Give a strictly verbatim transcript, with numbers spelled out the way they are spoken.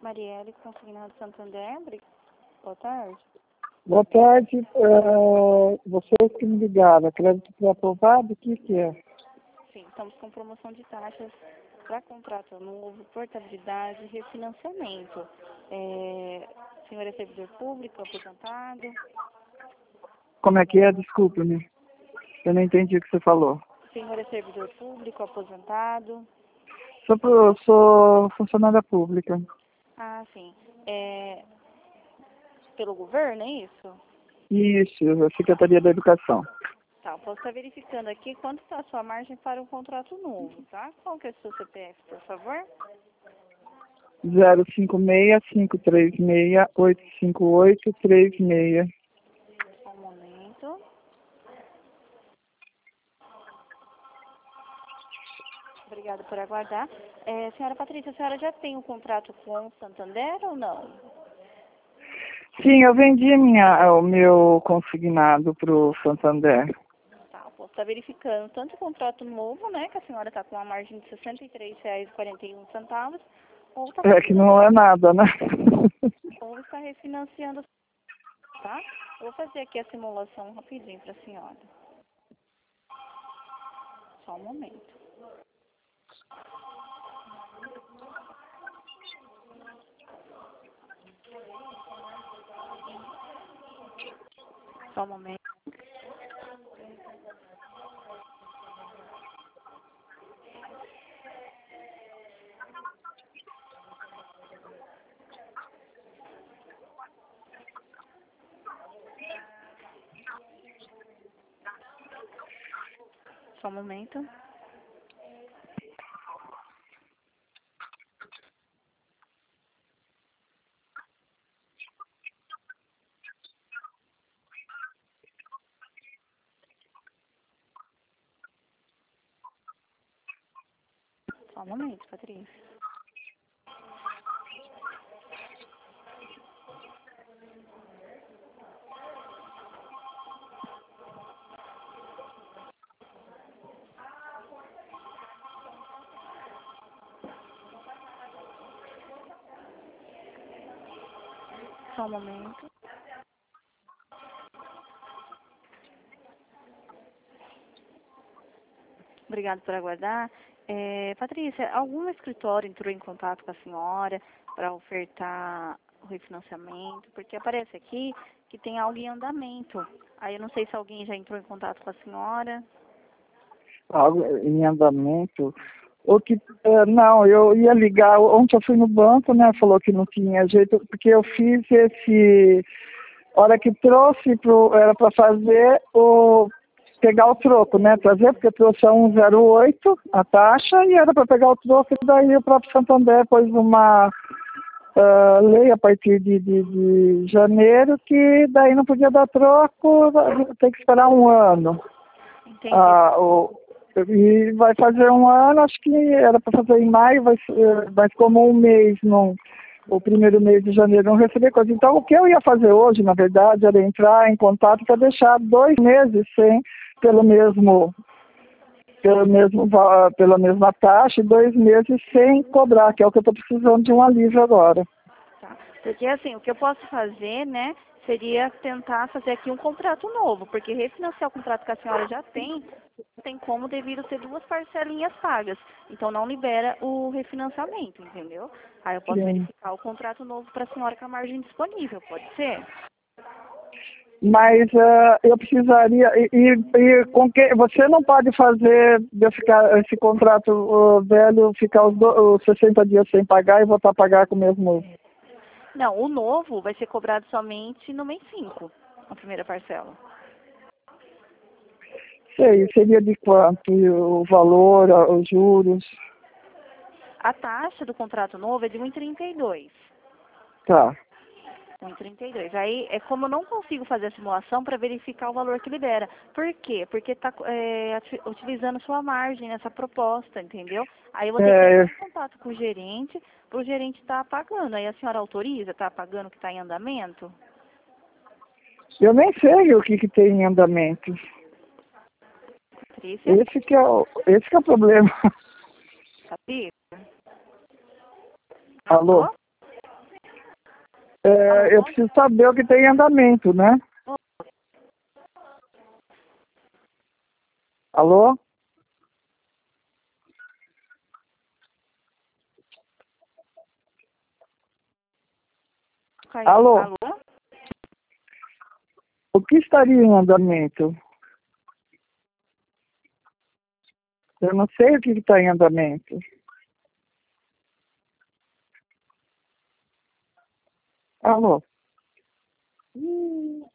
Marielle, consignado Santander. Boa tarde. Boa tarde. Uh, vocês que me ligaram, crédito pré-aprovado, o que que é? Sim, estamos com promoção de taxas para contrato novo, portabilidade, refinanciamento. É, senhor é servidor público, aposentado? Como é que é? Desculpe-me. Eu não entendi o que você falou. Senhor é servidor público, aposentado? Sou, pro- sou funcionária pública. Ah, sim. É, pelo governo, é isso? Isso, a Secretaria da Educação. Tá, eu posso estar verificando aqui quanto está a sua margem para um contrato novo, tá? Qual que é o seu C P F, por favor? zero cinco seis, cinco três seis, oito cinco oito, três seis. Só um momento. Obrigada por aguardar. É, senhora Patrícia, a senhora já tem um contrato com o Santander ou não? Sim, eu vendi minha, o meu consignado para o Santander. Tá, eu posso estar verificando tanto o contrato novo, né, que a senhora está com uma margem de sessenta e três reais e quarenta e um centavos, ou está É que não é nada, né? ou está refinanciando, tá? Eu vou fazer aqui a simulação rapidinho para a senhora. Só um momento. Só um momento. Só um momento. Só um momento, Patrícia. Só um momento. Obrigada por aguardar. É, Patrícia, algum escritório entrou em contato com a senhora para ofertar o refinanciamento? Porque aparece aqui que tem algo em andamento. Aí eu não sei se alguém já entrou em contato com a senhora. Algo em andamento. O que, eh, não, eu ia ligar, ontem eu fui no banco, né, falou que não tinha jeito, porque eu fiz esse, hora que trouxe, pro, era para fazer o, pegar o troco, né, trazer, porque trouxe a cento e oito, a taxa, e era para pegar o troco, e daí o próprio Santander pôs uma uh, lei a partir de, de, de janeiro, que daí não podia dar troco, tem que esperar um ano. Entendi. Ah, o, e vai fazer um ano, acho que era para fazer em maio, vai, vai como um mês, não, o primeiro mês de janeiro não receber coisa. Então, o que eu ia fazer hoje, na verdade, era entrar em contato para deixar dois meses sem, pelo mesmo, pelo mesmo, pela mesma taxa, e dois meses sem cobrar, que é o que eu estou precisando de um alívio agora. Tá. Porque assim, o que eu posso fazer, né, seria tentar fazer aqui um contrato novo, porque refinanciar o contrato que a senhora já tem, não tem como devido ter duas parcelinhas pagas. Então não libera o refinanciamento, entendeu? Aí eu posso Sim. verificar o contrato novo para a senhora com a margem disponível, pode ser? Mas uh, eu precisaria, e, e, e com que você não pode fazer eu ficar esse contrato uh, velho, ficar os, do, os sessenta dias sem pagar e voltar a pagar com o mesmo. Não, o novo vai ser cobrado somente no mês cinco, a primeira parcela. Sei, seria de quanto? E o valor, a- os juros? A taxa do contrato novo é de um vírgula trinta e dois. Tá. um vírgula trinta e dois. Aí, é como eu não consigo fazer a simulação para verificar o valor que libera. Por quê? Porque está é, utilizando sua margem nessa proposta, entendeu? Aí eu vou ter que É, entrar em contato com o gerente, para o gerente estar pagando. Aí a senhora autoriza, está pagando o que está em andamento? eu nem sei o que, que tem em andamento. Patrícia? Esse que é o, esse que é o problema. Patrícia? Alô? É, eu preciso saber o que tem em andamento, né? Alô? Caiu. Alô? Alô? O que estaria em andamento? Eu não sei o que está em andamento. Alô? Hum.